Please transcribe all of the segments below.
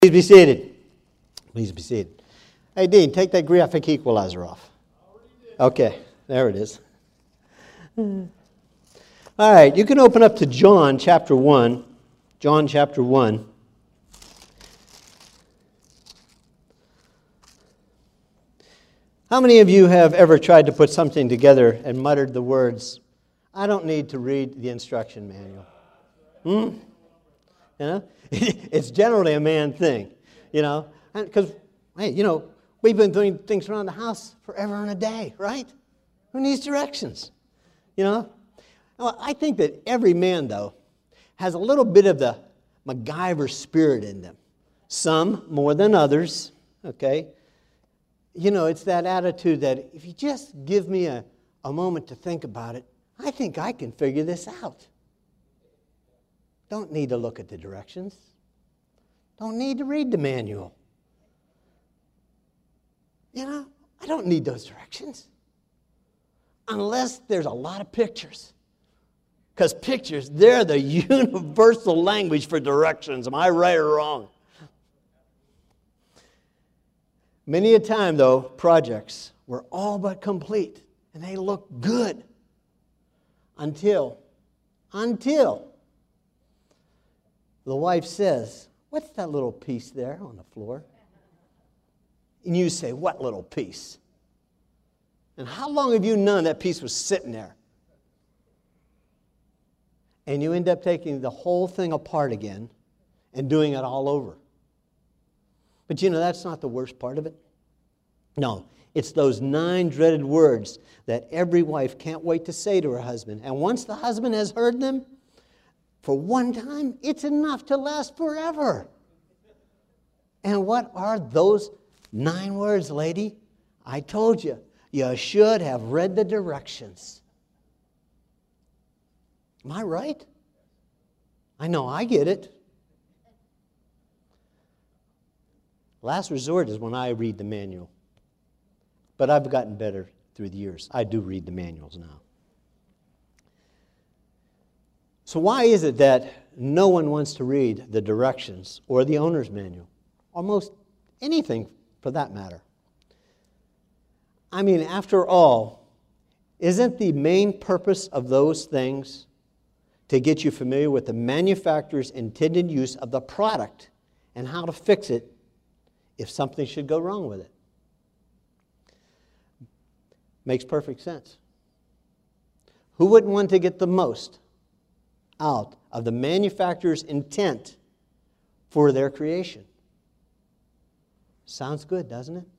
Please be seated. Please be seated. Hey, Dean, take that graphic equalizer off. Okay, there it is. All right, you can open up to John chapter 1. John chapter 1. How many of you have ever tried to put something together and muttered the words, "I don't need to read the instruction manual"? You know? It's generally a man thing, you know, because, hey, you know, we've been doing things around the house forever and a day, right? Who needs directions, you know? Well, I think that every man, though, has a little bit of the MacGyver spirit in them. Some more than others, okay? You know, it's that attitude that if you just give me a moment to think about it, I think I can figure this out. Don't need to look at the directions. Don't need to read the manual. You know, I don't need those directions. Unless there's a lot of pictures. Because pictures, they're the universal language for directions. Am I right or wrong? Many a time, though, projects were all but complete. And they look good. Until the wife says, "What's that little piece there on the floor?" And you say, "What little piece?" And how long have you known that piece was sitting there? And you end up taking the whole thing apart again and doing it all over. But you know, that's not the worst part of it. No, it's those 9 dreaded words that every wife can't wait to say to her husband. And once the husband has heard them, for one time, it's enough to last forever. And what are those 9 words, lady? I told you, you should have read the directions. Am I right? I know I get it. Last resort is when I read the manual. But I've gotten better through the years. I do read the manuals now. So why is it that no one wants to read the directions or the owner's manual? Almost anything for that matter. I mean, after all, isn't the main purpose of those things to get you familiar with the manufacturer's intended use of the product and how to fix it if something should go wrong with it? Makes perfect sense. Who wouldn't want to get the most out of the manufacturer's intent for their creation? Sounds good, doesn't it?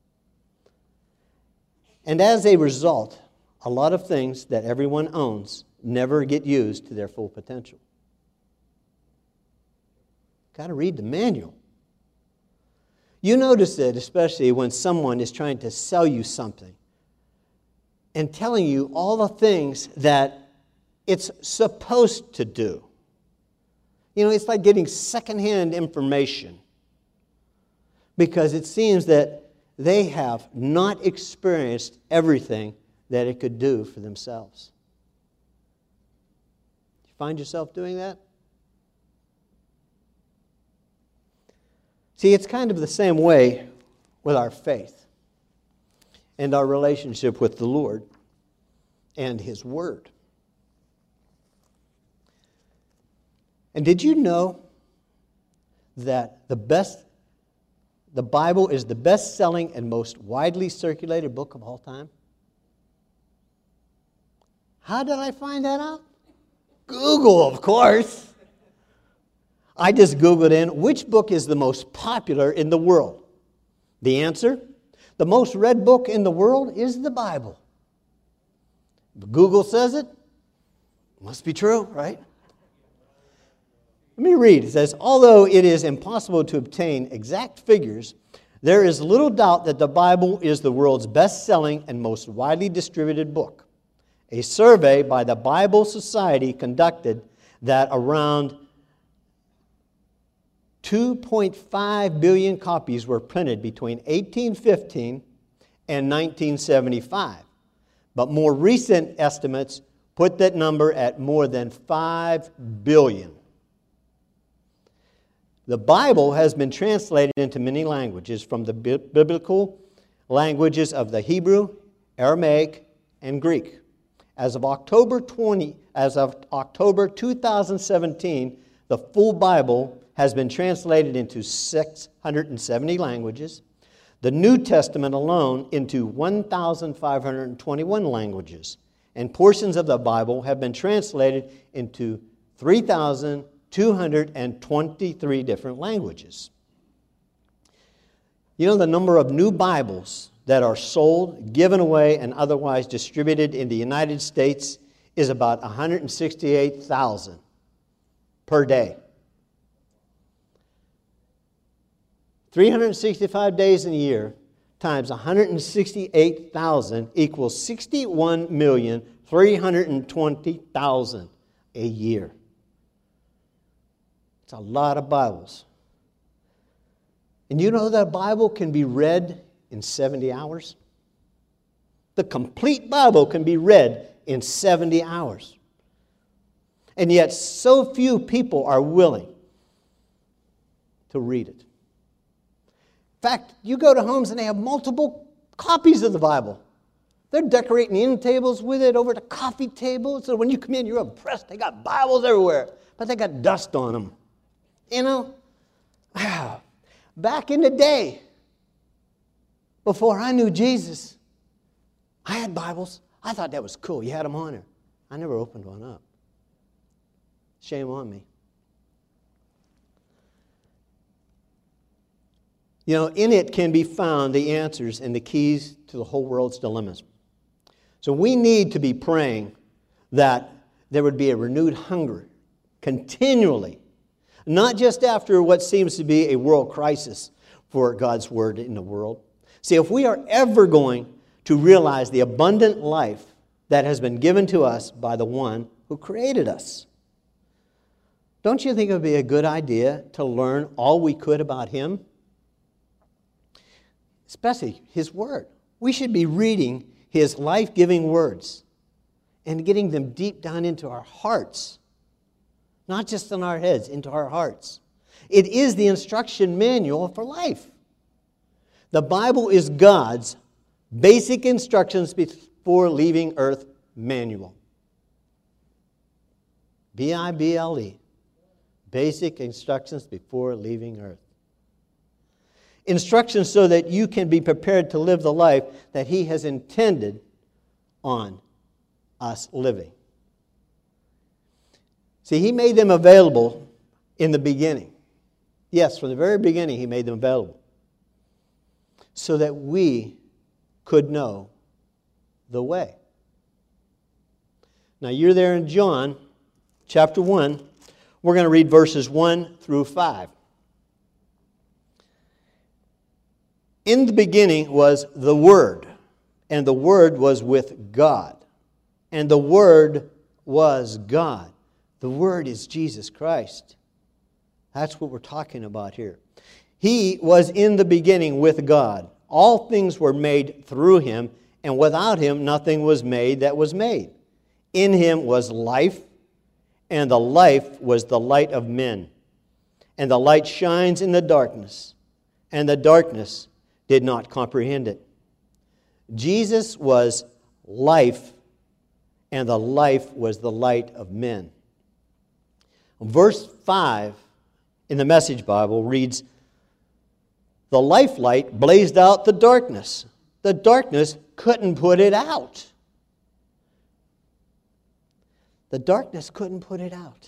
And as a result, a lot of things that everyone owns never get used to their full potential. Got to read the manual. You notice it especially when someone is trying to sell you something and telling you all the things that it's supposed to do. You know, it's like getting secondhand information because it seems that they have not experienced everything that it could do for themselves. You find yourself doing that? See, it's kind of the same way with our faith and our relationship with the Lord and His Word. And did you know that the Bible is the best-selling and most widely circulated book of all time? How did I find that out? Google, of course. I just Googled in, which book is the most popular in the world? The answer? The most read book in the world is the Bible. If Google says it, must be true, right? Let me read. It says, although it is impossible to obtain exact figures, there is little doubt that the Bible is the world's best-selling and most widely distributed book. A survey by the Bible Society conducted that around 2.5 billion copies were printed between 1815 and 1975. But more recent estimates put that number at more than 5 billion. The Bible has been translated into many languages from the biblical languages of the Hebrew, Aramaic, and Greek. As of October 2017, the full Bible has been translated into 670 languages. The New Testament alone into 1,521 languages. And portions of the Bible have been translated into 3,223 different languages. You know, the number of new Bibles that are sold, given away, and otherwise distributed in the United States is about 168,000 per day. 365 days in a year times 168,000 equals 61,320,000 a year. It's a lot of Bibles. And you know that Bible can be read in 70 hours? The complete Bible can be read in 70 hours. And yet so few people are willing to read it. In fact, you go to homes and they have multiple copies of the Bible. They're decorating the end tables with it over the coffee table. So when you come in, you're impressed. They got Bibles everywhere, but they got dust on them. You know, back in the day, before I knew Jesus, I had Bibles. I thought that was cool. You had them on there. I never opened one up. Shame on me. You know, in it can be found the answers and the keys to the whole world's dilemmas. So we need to be praying that there would be a renewed hunger continually, not just after what seems to be a world crisis for God's Word in the world. See, if we are ever going to realize the abundant life that has been given to us by the one who created us, don't you think it would be a good idea to learn all we could about Him? Especially His Word. We should be reading His life-giving words and getting them deep down into our hearts. Not just in our heads, into our hearts. It is the instruction manual for life. The Bible is God's basic instructions before leaving earth manual. B-I-B-L-E. Basic instructions before leaving earth. Instructions so that you can be prepared to live the life that He has intended on us living. See, He made them available in the beginning. Yes, from the very beginning He made them available. So that we could know the way. Now you're there in John chapter 1. We're going to read verses 1 through 5. In the beginning was the Word, and the Word was with God, and the Word was God. The Word is Jesus Christ. That's what we're talking about here. He was in the beginning with God. All things were made through Him, and without Him nothing was made that was made. In Him was life, and the life was the light of men. And the light shines in the darkness, and the darkness did not comprehend it. Jesus was life, and the life was the light of men. Verse 5 in the Message Bible reads, "The life light blazed out the darkness. The darkness couldn't put it out." The darkness couldn't put it out.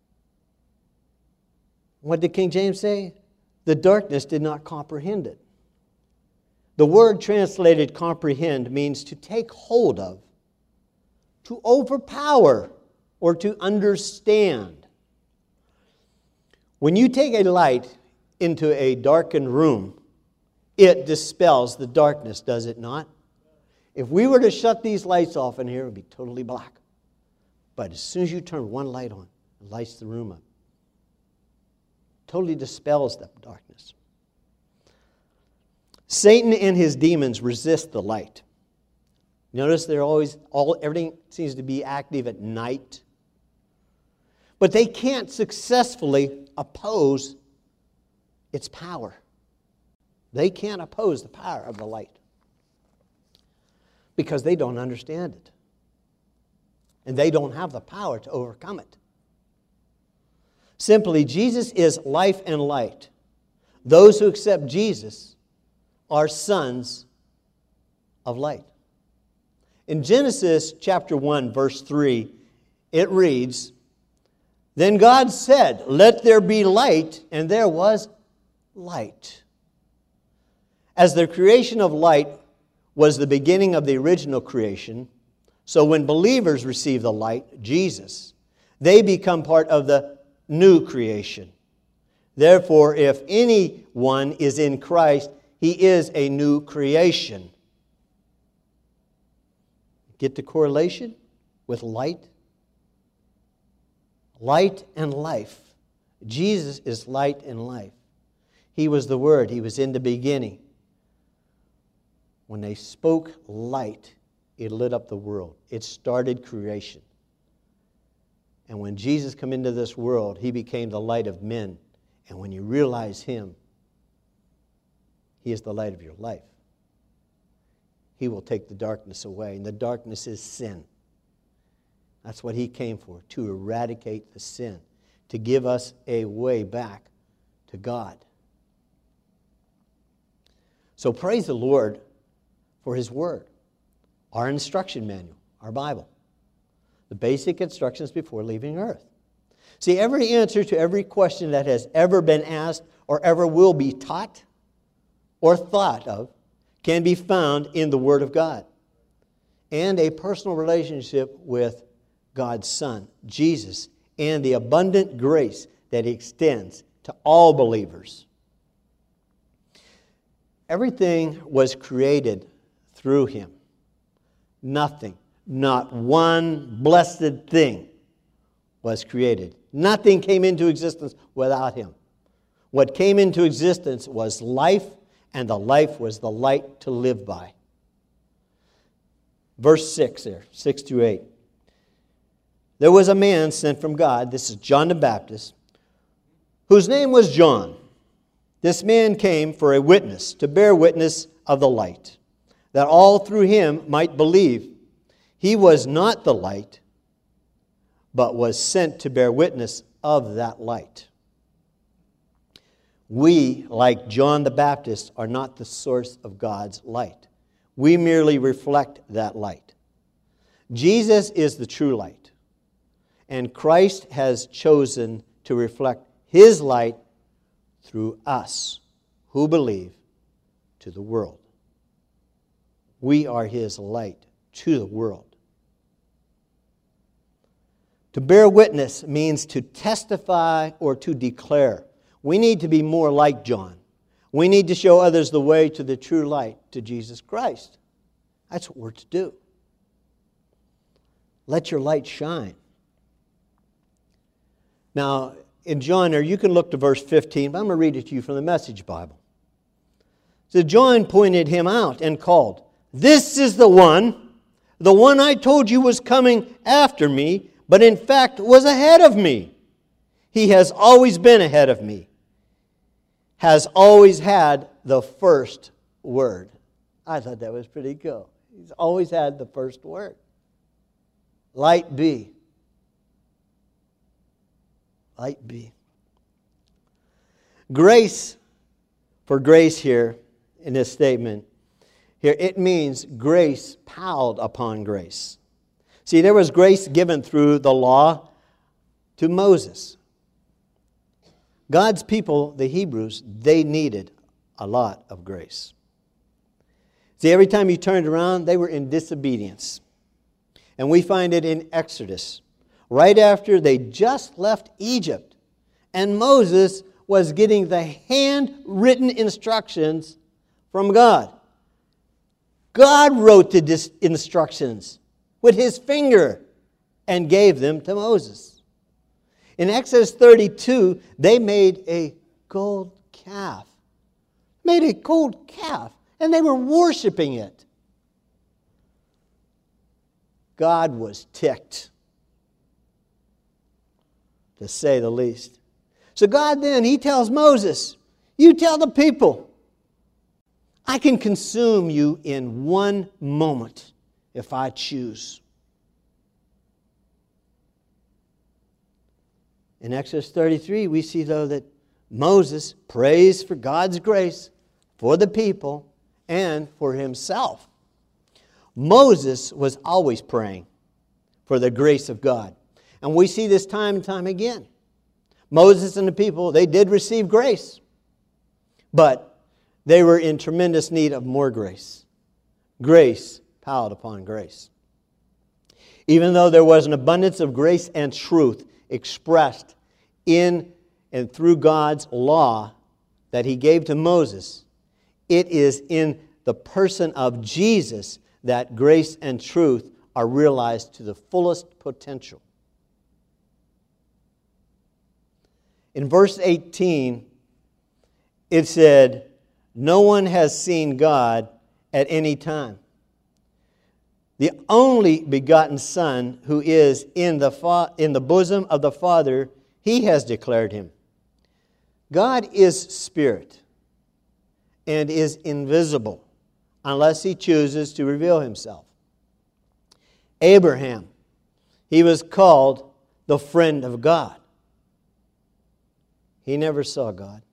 What did King James say? The darkness did not comprehend it. The word translated comprehend means to take hold of, to overpower, or to understand. When you take a light into a darkened room, it dispels the darkness, does it not? If we were to shut these lights off in here, it would be totally black. But as soon as you turn one light on, it lights the room up. Totally dispels that darkness. Satan and his demons resist the light. Notice everything seems to be active at night. But they can't successfully oppose its power. They can't oppose the power of the light because they don't understand it. And they don't have the power to overcome it. Simply, Jesus is life and light. Those who accept Jesus are sons of light. In Genesis chapter 1, verse 3, it reads, "Then God said, 'Let there be light,' and there was light." As the creation of light was the beginning of the original creation, so when believers receive the light, Jesus, they become part of the new creation. Therefore, if anyone is in Christ, he is a new creation. Get the correlation with light? Light and life. Jesus is light and life. He was the Word. He was in the beginning. When they spoke light, it lit up the world. It started creation. And when Jesus came into this world, He became the light of men. And when you realize Him, He is the light of your life. He will take the darkness away. And the darkness is sin. That's what He came for, to eradicate the sin, to give us a way back to God. So praise the Lord for His Word, our instruction manual, our Bible. The basic instructions before leaving earth. See, every answer to every question that has ever been asked or ever will be taught or thought of can be found in the Word of God. And a personal relationship with God's Son, Jesus, and the abundant grace that He extends to all believers. Everything was created through Him. Nothing, not one blessed thing was created. Nothing came into existence without Him. What came into existence was life, and the life was the light to live by. Verse 6 there, 6 to 8. There was a man sent from God, this is John the Baptist, whose name was John. This man came for a witness, to bear witness of the light, that all through him might believe. He was not the light, but was sent to bear witness of that light. We, like John the Baptist, are not the source of God's light. We merely reflect that light. Jesus is the true light, and Christ has chosen to reflect His light through us who believe to the world. We are His light to the world. To bear witness means to testify or to declare. We need to be more like John. We need to show others the way to the true light, to Jesus Christ. That's what we're to do. Let your light shine. Now, in John there, you can look to verse 15, but I'm going to read it to you from the Message Bible. So John pointed him out and called, "This is the one I told you was coming after me, but in fact was ahead of me. He has always been ahead of me, has always had the first word." I thought that was pretty cool. He's always had the first word. Light be. Light be. Grace, for grace here in this statement, here it means grace piled upon grace. See, there was grace given through the law to Moses. God's people, the Hebrews, they needed a lot of grace. See, every time you turned around, they were in disobedience. And we find it in Exodus, right after they just left Egypt. And Moses was getting the handwritten instructions from God. God wrote the instructions with His finger and gave them to Moses. In Exodus 32, they made a gold calf. Made a gold calf, and they were worshiping it. God was ticked, to say the least. So God then, He tells Moses, You tell the people, I can consume you in one moment if I choose. In Exodus 33, we see, though, that Moses prays for God's grace for the people and for himself. Moses was always praying for the grace of God. And we see this time and time again. Moses and the people, they did receive grace, but they were in tremendous need of more grace. Grace piled upon grace. Even though there was an abundance of grace and truth expressed in and through God's law that He gave to Moses, it is in the person of Jesus that grace and truth are realized to the fullest potential. In verse 18, it said, no one has seen God at any time. The only begotten Son who is in the bosom of the Father, He has declared Him. God is Spirit and is invisible unless He chooses to reveal Himself. Abraham, he was called the friend of God. He never saw God.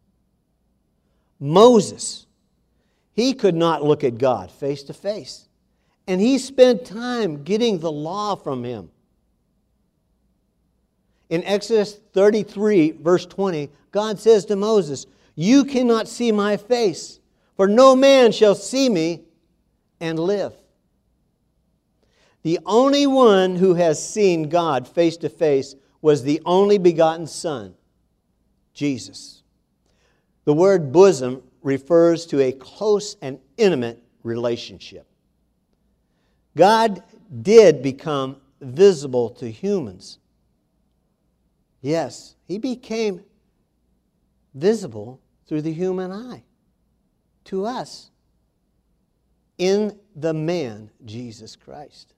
Moses, he could not look at God face to face. And he spent time getting the law from Him. In Exodus 33, verse 20, God says to Moses, you cannot see my face, for no man shall see me and live. The only one who has seen God face to face was the only begotten Son, Jesus. The word bosom refers to a close and intimate relationship. God did become visible to humans. Yes, He became visible through the human eye to us in the man, Jesus Christ.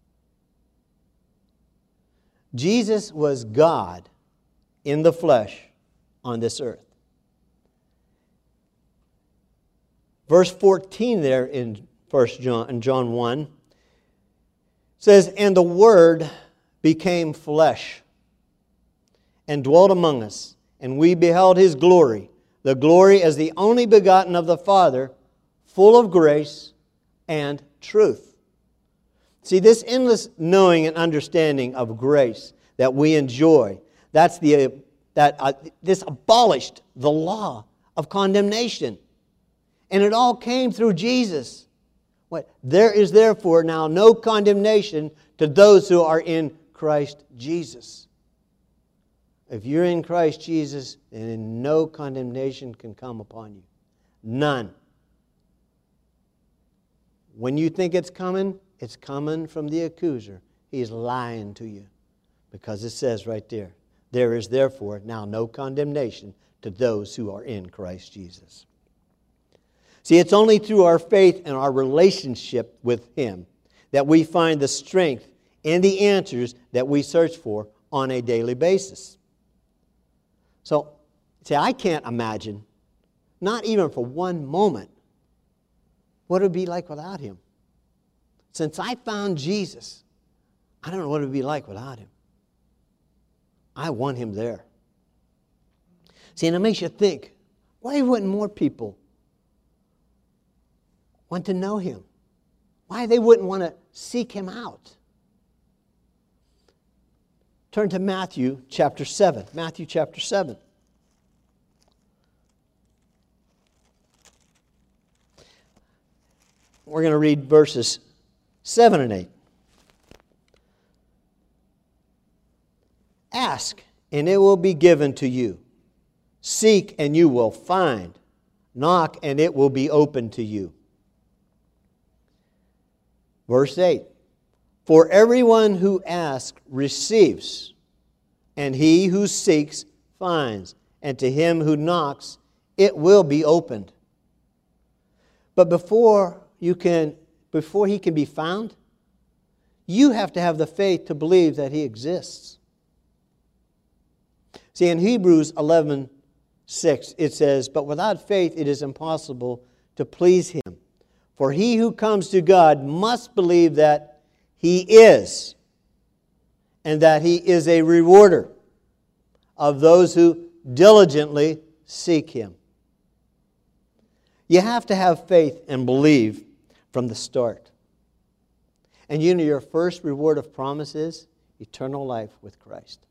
Jesus was God in the flesh on this earth. Verse 14 there in John 1 says, and the Word became flesh and dwelt among us, and we beheld His glory, the glory as the only begotten of the Father, full of grace and truth. See, this endless knowing and understanding of grace that we enjoy, this abolished the law of condemnation. And it all came through Jesus. There is therefore now no condemnation to those who are in Christ Jesus. If you're in Christ Jesus, then no condemnation can come upon you. None. When you think it's coming from the accuser. He's lying to you. Because it says right there, there is therefore now no condemnation to those who are in Christ Jesus. See, it's only through our faith and our relationship with Him that we find the strength and the answers that we search for on a daily basis. So, see, I can't imagine, not even for one moment, what it would be like without Him. Since I found Jesus, I don't know what it would be like without Him. I want Him there. See, and it makes you think, why wouldn't more people want to know Him? Why they wouldn't want to seek Him out? Turn to Matthew chapter 7. Matthew chapter 7. We're going to read verses 7 and 8. Ask, and it will be given to you. Seek, and you will find. Knock, and it will be opened to you. Verse 8. For everyone who asks receives, and he who seeks finds, and to him who knocks it will be opened. But before he can be found, you have to have the faith to believe that He exists. See, in Hebrews 11:6 6, it says, "But without faith it is impossible to please Him. For he who comes to God must believe that He is, and that He is a rewarder of those who diligently seek Him." You have to have faith and believe from the start. And you know your first reward of promise is eternal life with Christ.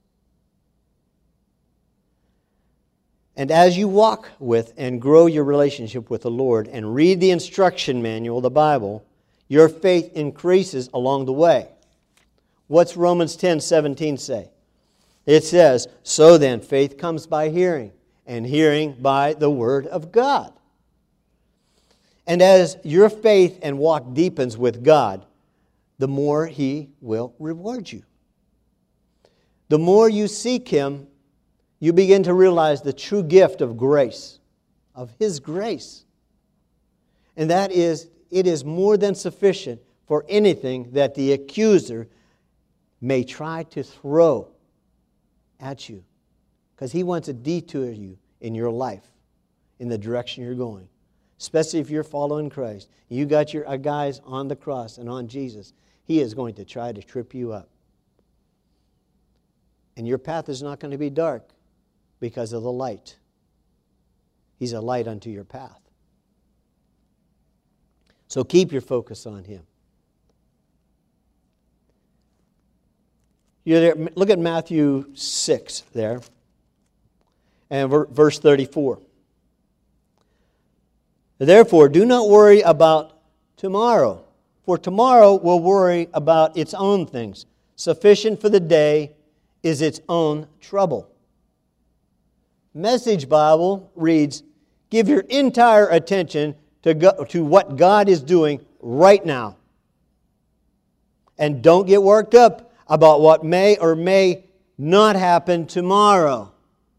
And as you walk with and grow your relationship with the Lord and read the instruction manual, the Bible, your faith increases along the way. What's Romans 10:17 say? It says, "So then faith comes by hearing, and hearing by the Word of God." And as your faith and walk deepens with God, the more He will reward you. The more you seek Him, you begin to realize the true gift of grace, of His grace. And that is, it is more than sufficient for anything that the accuser may try to throw at you. Because he wants to detour you in your life, in the direction you're going. Especially if you're following Christ. You got your eyes on the cross and on Jesus. He is going to try to trip you up. And your path is not going to be dark because of the light. He's a light unto your path. So keep your focus on Him. You're there, look at Matthew 6 there, and verse 34. "Therefore, do not worry about tomorrow, for tomorrow will worry about its own things. Sufficient for the day is its own trouble." Message Bible reads, "Give your entire attention to what God is doing right now. And don't get worked up about what may or may not happen tomorrow."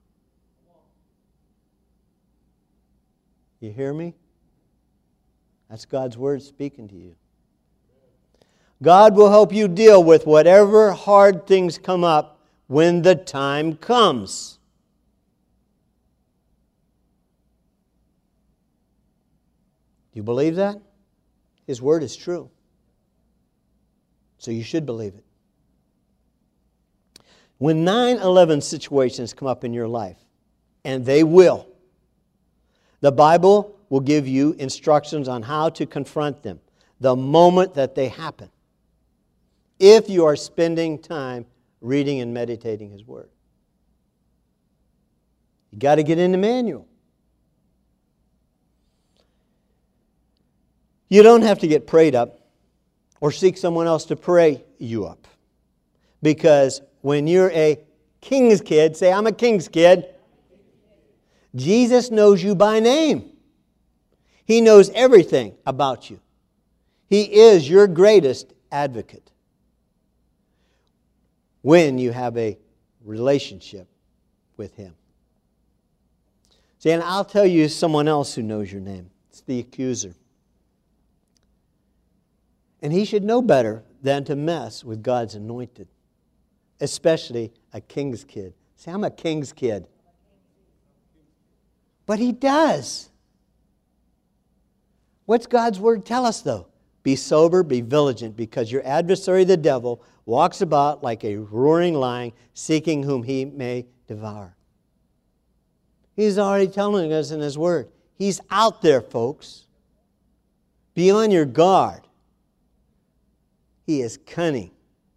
You hear me? That's God's Word speaking to you. God will help you deal with whatever hard things come up when the time comes. Do you believe that? His Word is true. So you should believe it. When 9/11 situations come up in your life, and they will, the Bible will give you instructions on how to confront them the moment that they happen, if you are spending time reading and meditating His Word. You got to get in the manual. You don't have to get prayed up or seek someone else to pray you up. Because when you're a king's kid, say, "I'm a king's kid," Jesus knows you by name. He knows everything about you. He is your greatest advocate when you have a relationship with Him. See, and I'll tell you someone else who knows your name. It's the accuser. And he should know better than to mess with God's anointed, especially a king's kid. Say, "I'm a king's kid." But he does. What's God's Word tell us, though? "Be sober, be vigilant, because your adversary, the devil, walks about like a roaring lion, seeking whom he may devour." He's already telling us in His Word. He's out there, folks. Be on your guard. He is cunning.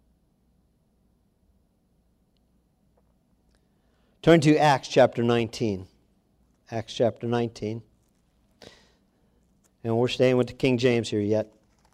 Turn to Acts chapter 19. Acts chapter 19. And we're staying with the King James here yet.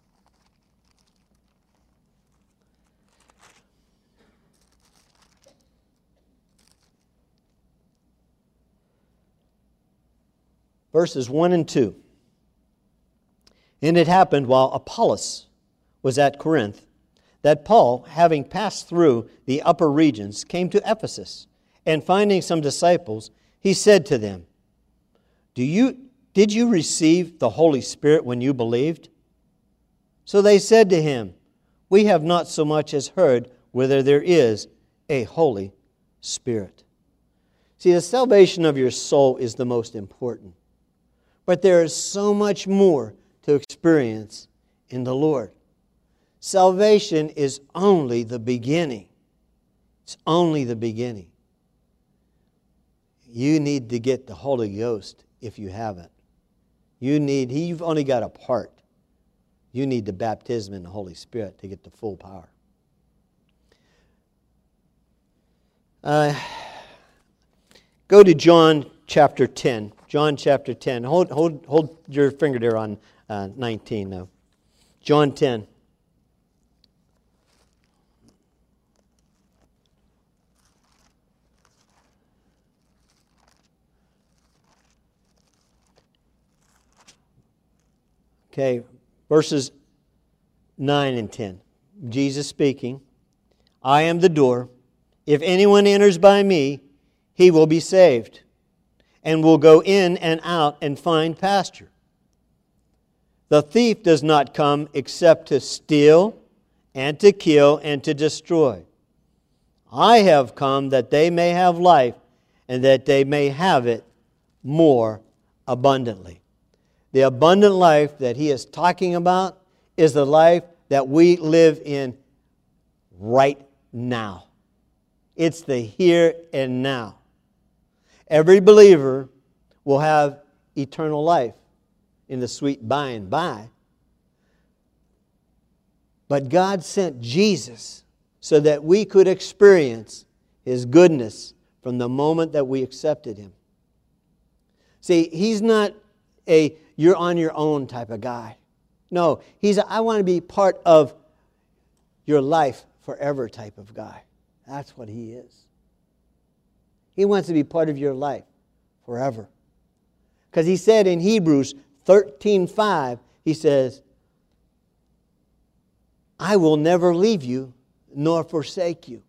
Verses 1 and 2. "And it happened while Apollos was at Corinth, that Paul, having passed through the upper regions, came to Ephesus, and finding some disciples, he said to them, Did you receive the Holy Spirit when you believed? So they said to him, We have not so much as heard whether there is a Holy Spirit." See, the salvation of your soul is the most important. But there is so much more to experience in the Lord. Salvation is only the beginning. It's only the beginning. You need to get the Holy Ghost if you haven't. You've only got a part. You need the baptism in the Holy Spirit to get the full power. Go to John chapter 10. John chapter 10. Hold your finger there on 19 now. John 10. Okay, verses 9 and 10. Jesus speaking, I am the door. If anyone enters by me, he will be saved, and will go in and out and find pasture. The thief does not come except to steal and to kill and to destroy. I have come that they may have life, and that they may have it more abundantly. The abundant life that he is talking about is the life that we live in right now. It's the here and now. Every believer will have eternal life in the sweet by and by. But God sent Jesus so that we could experience His goodness from the moment that we accepted Him. See, He's not a you're on your own type of guy. No, He's a I want to be part of your life forever type of guy. That's what He is. He wants to be part of your life forever. Because He said in Hebrews 13:5, He says, I will never leave you nor forsake you.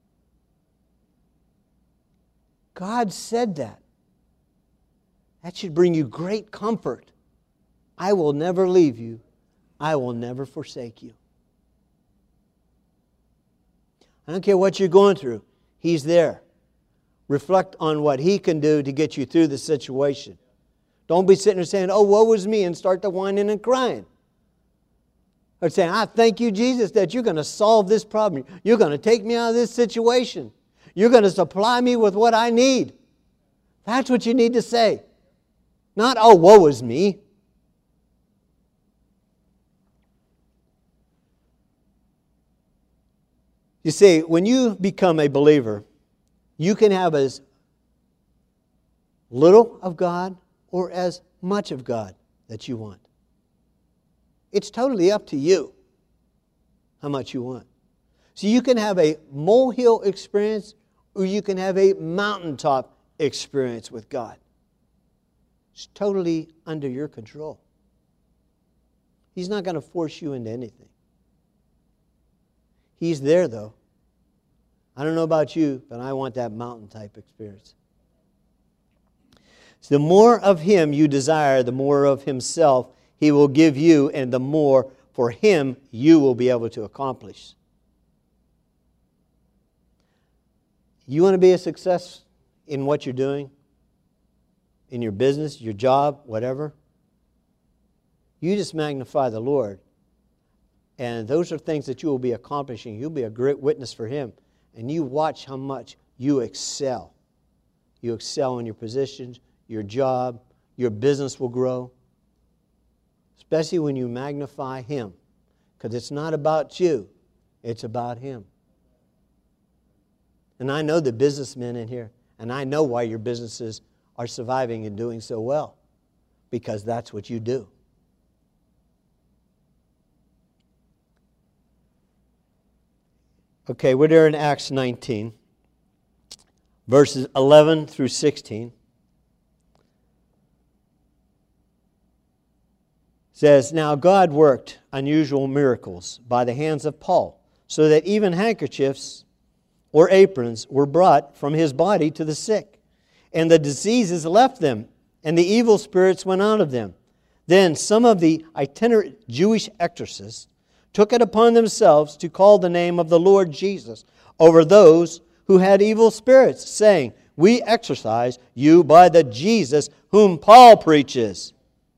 God said that. That should bring you great comfort. I will never leave you. I will never forsake you. I don't care what you're going through. He's there. Reflect on what He can do to get you through the situation. Don't be sitting there saying, oh, woe is me, and start to whining and crying. Or saying, I thank you, Jesus, that you're going to solve this problem. You're going to take me out of this situation. You're going to supply me with what I need. That's what you need to say. Not, oh, woe is me. You see, when you become a believer, you can have as little of God or as much of God that you want. It's totally up to you how much you want. So you can have a molehill experience or you can have a mountaintop experience with God. It's totally under your control. He's not going to force you into anything. He's there, though. I don't know about you, but I want that mountain-type experience. So the more of Him you desire, the more of Himself He will give you, and the more for Him you will be able to accomplish. You want to be a success in what you're doing? In your business, your job, whatever? You just magnify the Lord. And those are things that you will be accomplishing. You'll be a great witness for Him. And you watch how much you excel. You excel in your positions, your job, your business will grow. Especially when you magnify Him. Because it's not about you, it's about Him. And I know the businessmen in here, and I know why your businesses are surviving and doing so well. Because that's what you do. Okay, we're there in Acts 19, verses 11 through 16. It says, Now God worked unusual miracles by the hands of Paul, so that even handkerchiefs or aprons were brought from his body to the sick, and the diseases left them, and the evil spirits went out of them. Then some of the itinerant Jewish exorcists took it upon themselves to call the name of the Lord Jesus over those who had evil spirits, saying, we exorcise you by the Jesus whom Paul preaches.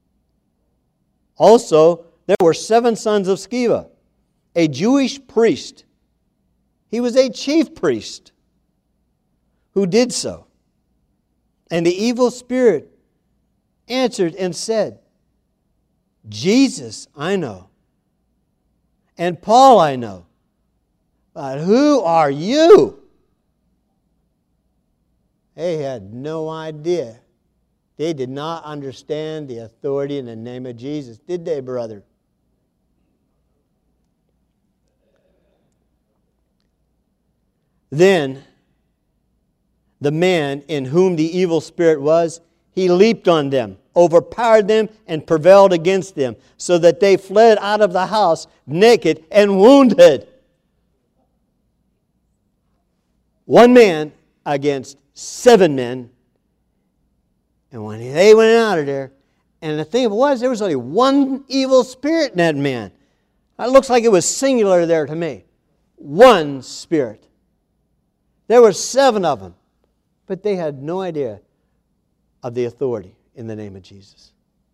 Also, there were 7 sons of Sceva, a Jewish priest. He was a chief priest who did so. And the evil spirit answered and said, Jesus I know, and Paul I know, but who are you? They had no idea. They did not understand the authority in the name of Jesus, did they, brother? Then the man in whom the evil spirit was, he leaped on them, overpowered them, and prevailed against them, so that they fled out of the house naked and wounded. 1 man against 7 men. And when they went out of there, and the thing was, there was only 1 evil spirit in that man. It looks like it was singular there to me. 1 spirit. There were 7 of them. But they had no idea of the authority in the name of Jesus.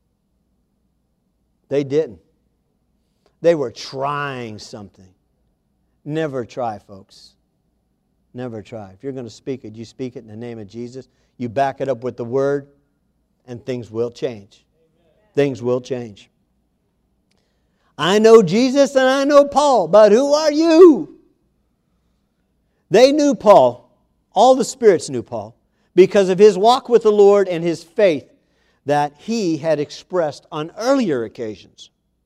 They didn't. They were trying something. Never try, folks. Never try. If you're going to speak it, you speak it in the name of Jesus. You back it up with the Word, and things will change. Things will change. I know Jesus and I know Paul, but who are you? They knew Paul. All the spirits knew Paul because of his walk with the Lord and his faith that he had expressed on earlier occasions.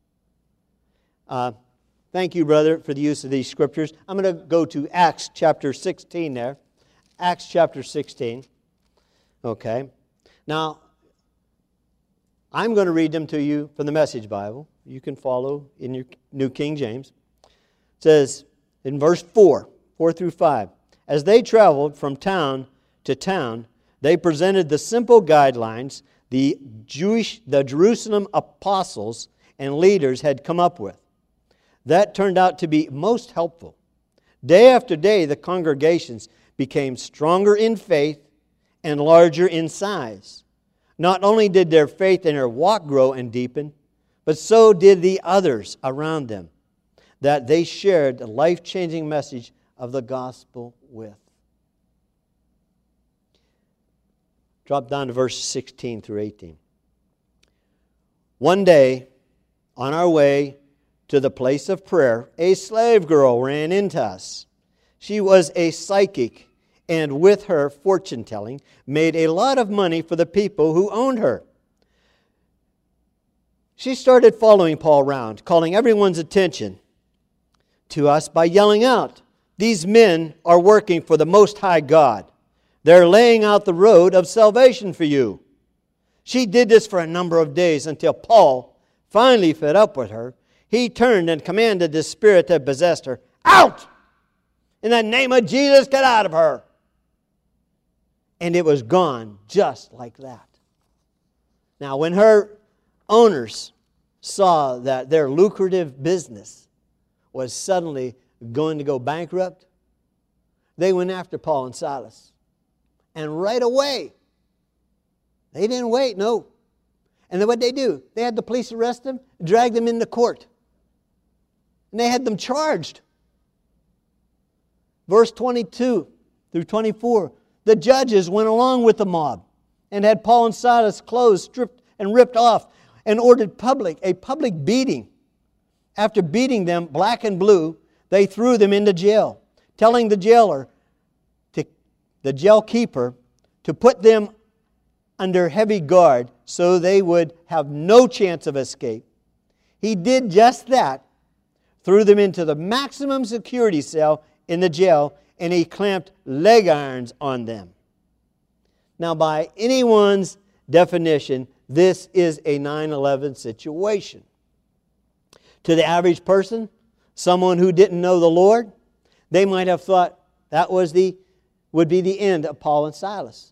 Thank you, brother, for the use of these scriptures. I'm going to go to Acts chapter 16 there. Acts chapter 16. Okay. Now, I'm going to read them to you from the Message Bible. You can follow in your New King James. It says in verse 4 through 5, as they traveled from town to town, they presented the simple guidelines the Jerusalem apostles and leaders had come up with. That turned out to be most helpful. Day after day, the congregations became stronger in faith and larger in size. Not only did their faith and their walk grow and deepen, but so did the others around them that they shared the life-changing message of the gospel with. Drop down to verse 16 through 18. One day, on our way to the place of prayer, a slave girl ran into us. She was a psychic, and with her fortune-telling, made a lot of money for the people who owned her. She started following Paul around, calling everyone's attention to us by yelling out, "These men are working for the Most High God. They're laying out the road of salvation for you." She did this for a number of days until Paul, finally fed up with her, he turned and commanded the spirit that possessed her, "Out! In the name of Jesus, get out of her!" And it was gone just like that. Now, when her owners saw that their lucrative business was suddenly going to go bankrupt, they went after Paul and Silas. And right away, they didn't wait, no. And then what they do? They had the police arrest them, drag them into court. And they had them charged. Verse 22 through 24, the judges went along with the mob and had Paul and Silas' clothes stripped and ripped off and ordered a public beating. After beating them black and blue, they threw them into jail, telling the jail keeper to put them under heavy guard so they would have no chance of escape. He did just that, threw them into the maximum security cell in the jail, and he clamped leg irons on them. Now, by anyone's definition, this is a 9/11 situation. To the average person, someone who didn't know the Lord, they might have thought that would be the end of Paul and Silas.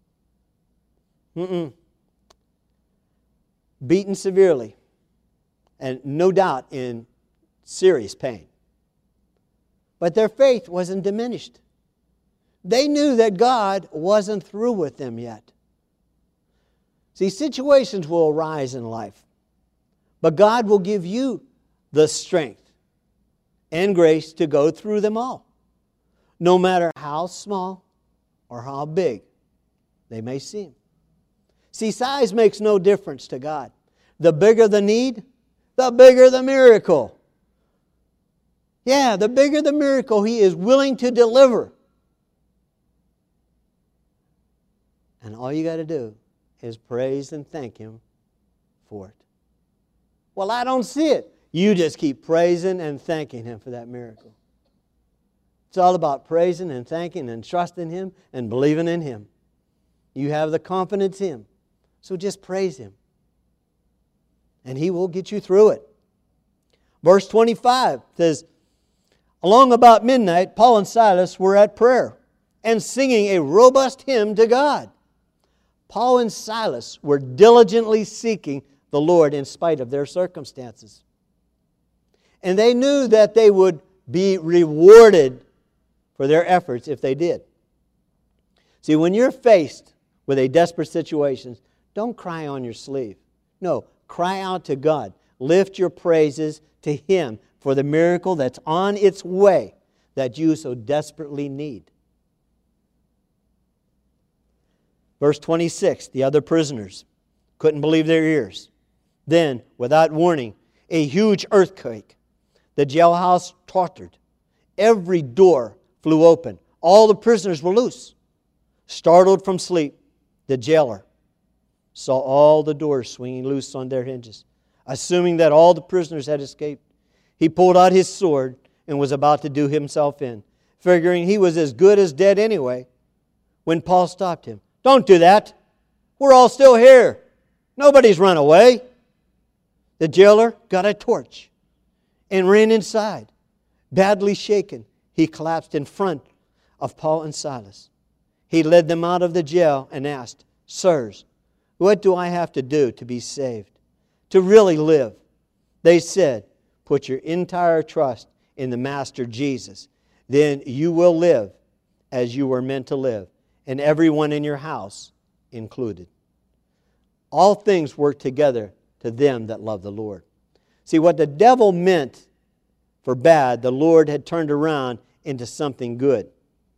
Beaten severely, and no doubt in serious pain. But their faith wasn't diminished. They knew that God wasn't through with them yet. See, situations will arise in life, but God will give you the strength and grace to go through them all, no matter how small or how big they may seem. See, size makes no difference to God. The bigger the need, the bigger the miracle. Yeah, the bigger the miracle He is willing to deliver. And all you got to do is praise and thank Him for it. Well, I don't see it. You just keep praising and thanking Him for that miracle. It's all about praising and thanking and trusting Him and believing in Him. You have the confidence in Him. So just praise Him. And He will get you through it. Verse 25 says, along about midnight, Paul and Silas were at prayer and singing a robust hymn to God. Paul and Silas were diligently seeking the Lord in spite of their circumstances. And they knew that they would be rewarded for their efforts if they did. See, when you're faced with a desperate situation, don't cry on your sleeve. No, cry out to God. Lift your praises to Him for the miracle that's on its way that you so desperately need. Verse 26, the other prisoners couldn't believe their ears. Then, without warning, a huge earthquake. The jailhouse tottered. Every door flew open. All the prisoners were loose. Startled from sleep, the jailer saw all the doors swinging loose on their hinges. Assuming that all the prisoners had escaped, he pulled out his sword and was about to do himself in, figuring he was as good as dead anyway, when Paul stopped him. Don't do that. We're all still here. Nobody's run away. The jailer got a torch and ran inside. Badly shaken, he collapsed in front of Paul and Silas. He led them out of the jail and asked, Sirs, what do I have to do to be saved, to really live? They said, put your entire trust in the Master Jesus. Then you will live as you were meant to live, and everyone in your house included. All things work together to them that love the Lord. See, what the devil meant for bad, the Lord had turned around into something good.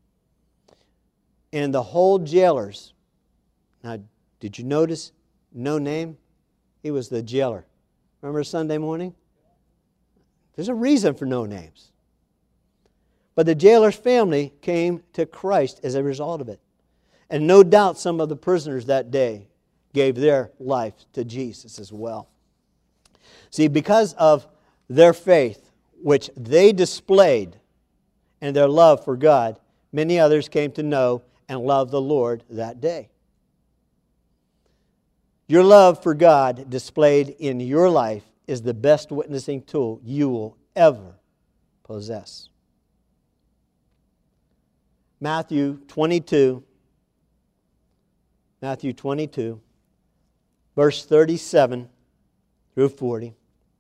And the whole jailers, now did you notice no name? He was the jailer. Remember Sunday morning? There's a reason for no names. But the jailer's family came to Christ as a result of it. And no doubt some of the prisoners that day gave their life to Jesus as well. See, because of their faith, which they displayed, and their love for God, many others came to know and love the Lord that day. Your love for God displayed in your life is the best witnessing tool you will ever possess. Matthew 22, verse 37 through 40.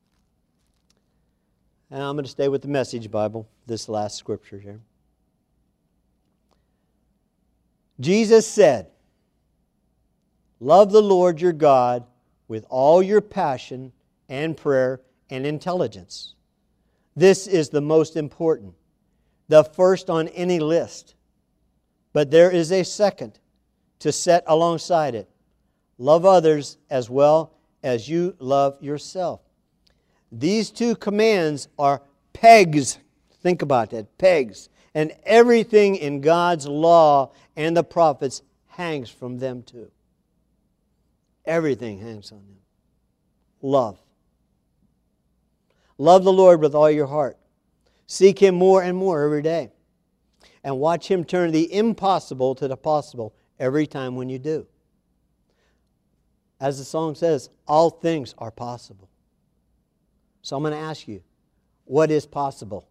And I'm going to stay with the Message Bible, this last scripture here. Jesus said, love the Lord your God with all your passion and prayer and intelligence. This is the most important, the first on any list. But there is a second to set alongside it. Love others as well as you love yourself. These two commands are pegs. Think about that, pegs. And everything in God's law and the prophets hangs from them too. Everything hangs on them. Love. Love the Lord with all your heart. Seek Him more and more every day. And watch Him turn the impossible to the possible every time when you do. As the song says, all things are possible. So I'm going to ask you, what is possible?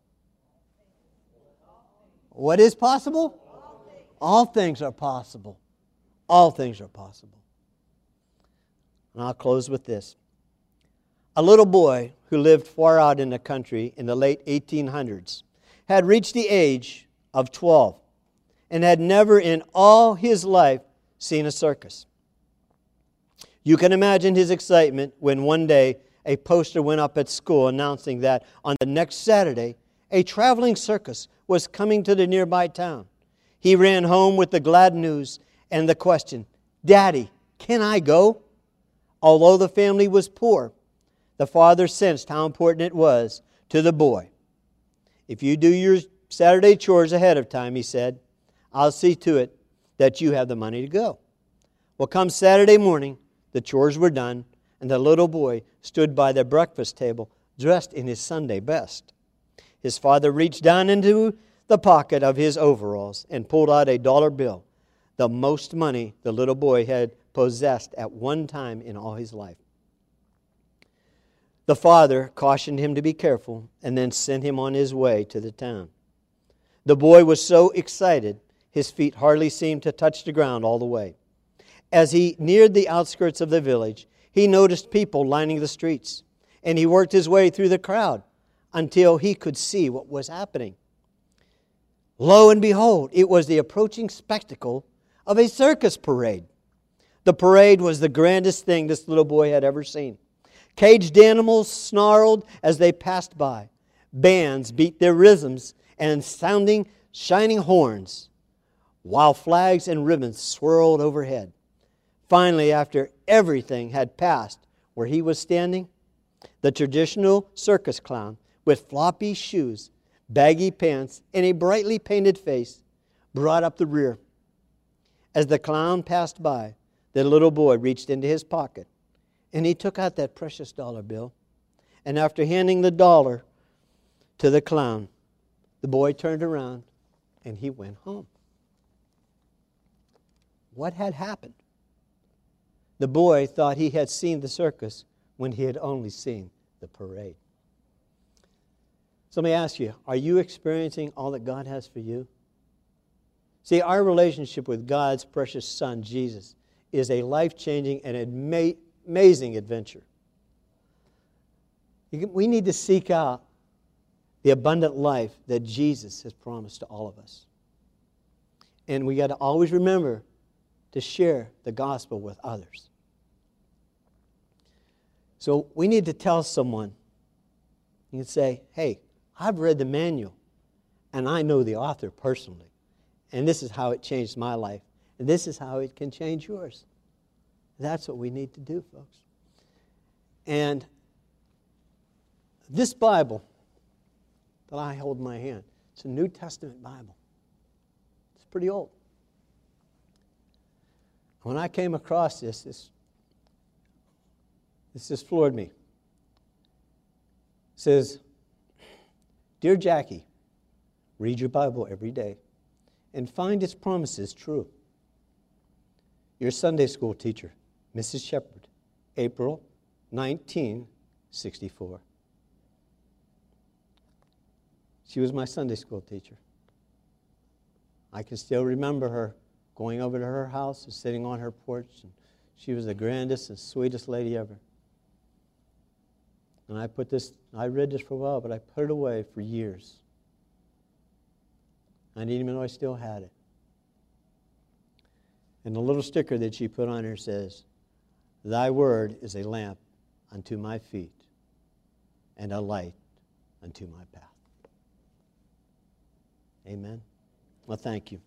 What is possible? All things are possible. All things are possible. And I'll close with this. A little boy who lived far out in the country in the late 1800s had reached the age of 12 and had never in all his life seen a circus. You can imagine his excitement when one day a poster went up at school announcing that on the next Saturday, a traveling circus was coming to the nearby town. He ran home with the glad news and the question, "Daddy, can I go?" Although the family was poor, the father sensed how important it was to the boy. "If you do your Saturday chores ahead of time," he said, "I'll see to it that you have the money to go." Well, come Saturday morning, the chores were done, and the little boy stood by the breakfast table dressed in his Sunday best. His father reached down into the pocket of his overalls and pulled out a dollar bill, the most money the little boy had possessed at one time in all his life. The father cautioned him to be careful and then sent him on his way to the town. The boy was so excited, his feet hardly seemed to touch the ground all the way. As he neared the outskirts of the village, he noticed people lining the streets, and he worked his way through the crowd until he could see what was happening. Lo and behold, it was the approaching spectacle of a circus parade. The parade was the grandest thing this little boy had ever seen. Caged animals snarled as they passed by. Bands beat their rhythms and sounding shining horns, while flags and ribbons swirled overhead. Finally, after everything had passed where he was standing, the traditional circus clown with floppy shoes, baggy pants, and a brightly painted face brought up the rear. As the clown passed by, the little boy reached into his pocket and he took out that precious dollar bill. And after handing the dollar to the clown, the boy turned around and he went home. What had happened? The boy thought he had seen the circus when he had only seen the parade. So let me ask you, are you experiencing all that God has for you? See, our relationship with God's precious Son, Jesus, is a life-changing and amazing adventure. We need to seek out the abundant life that Jesus has promised to all of us. And we got to always remember to share the gospel with others. So we need to tell someone. You can say, "Hey, I've read the manual, and I know the author personally, and this is how it changed my life, and this is how it can change yours." That's what we need to do, folks. And this Bible that I hold in my hand, it's a New Testament Bible. It's pretty old. When I came across this just floored me. It says, "Dear Jackie, read your Bible every day and find its promises true. Your Sunday school teacher, Mrs. Shepard, April 1964. She was my Sunday school teacher. I can still remember her going over to her house and sitting on her porch. And she was the grandest and sweetest lady ever. And I read this for a while, but I put it away for years. I didn't even know I still had it. And the little sticker that she put on her says, "Thy word is a lamp unto my feet and a light unto my path." Amen. Well, thank you.